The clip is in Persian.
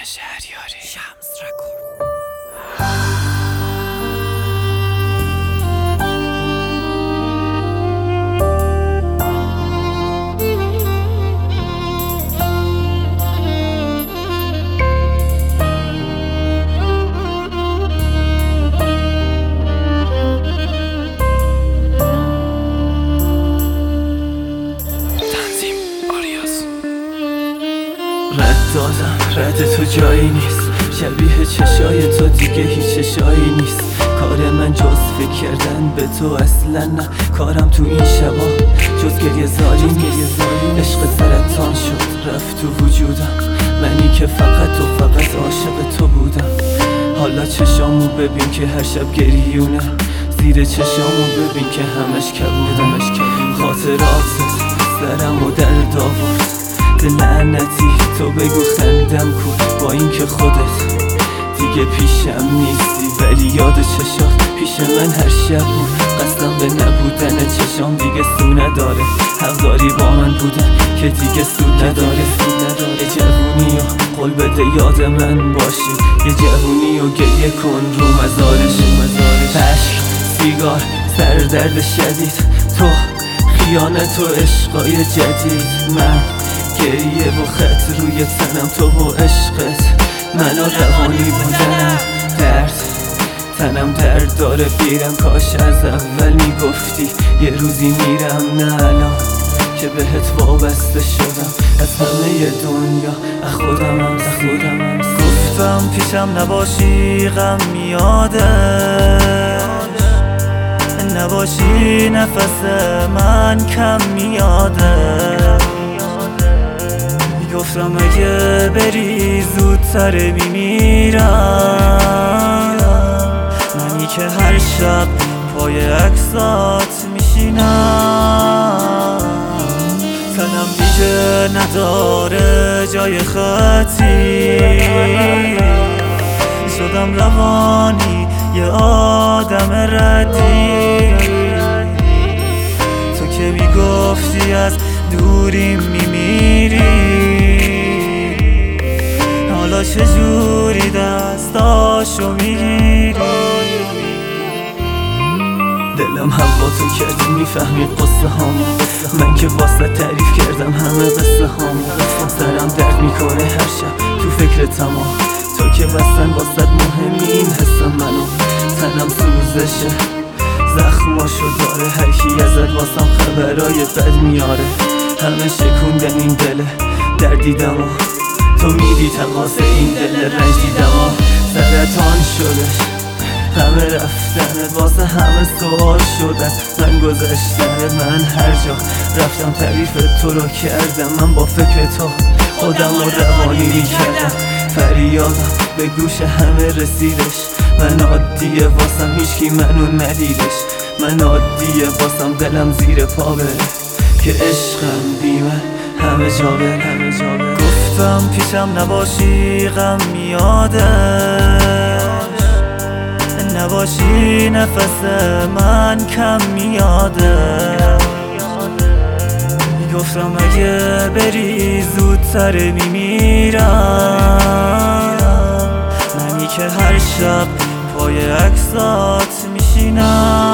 شهریاری شمس رد تو جایی نیست، شبیه چشای تو دیگه هیچ چشایی نیست. کار من جز فکر کردن به تو اصلا نه، کارم تو این شبا جز گریه زاری نیست. عشق سرطان شد رفت تو وجودم، منی که فقط عاشق تو بودم. حالا چشامو ببین که هر شب گریونه، زیر چشامو ببین که همش کبودم. خاطراتت سرمو درد آورد، لعنتی تو بگو خندم کو، با این که خودت دیگه پیشم نیستی ولی یاد چشات پیش من هر شب بود. قصدم به نبودن چشام دیگه سو نداره، حق داری با من بودن که دیگه سو نداره. یه جوونی و قول بده یاد من باشی، یه جوونی و گریه کن رو مزارش. عشق، سیگار، سر درد شدید، تو خیانت و عشقای جدید، من گریه و خط روی تنم، تو و عشقت من و روانی بودنم. تنم درد داره بیرم، کاش از اول میگفتی یه روزی میرم. نه الان که بهت وابسته شدم، از همه دنیا از خودمم. گفتم پیشم نباشی غم میاده، نباشی نفس من کم میاده. گفتم اگه بری زودتر میمیرم، منی که هر شب پای عکسات میشینم. تنم دیگه نداره جای خطی، شدم روانی یه آدم ردی. تو که میگفتی از دوریم میمیری، حالا چجوری دستاشو میگیری؟ دلم هوا تو کردی میفهمی قصه هامو، من که واسه تعریف کردم همه قصه هامو. سرم درد میکنه هر شب تو فکر تمام، تو که بستن واسه مهمی این حسم منو. تنم سوزشه زخماشو داره، هر کی ازت واسم خبرای بد میاره. همه شکوندن این دل دردیدم و تو میدی تقاس این دل رنج دیدم و سرطان شدش همه رفتنت، واسه همه سوال شدن من گذشتن. من هر جا رفتم تعریف تو رو کردم، من با فکر تو خودم رو روانی میکردم. فریادم به گوش همه رسیدش، من عادیه واسم هیچکی منو ندیدش. من عادیه واسم دلم زیر پا بره که عشقم بی من همه جا بره. گفتم پیشم نباشی غم میاده، نباشی نفس من کم میاده. گفتم اگه بری زودتر میمیرم، منی که هر شب پای عکسات میشینم.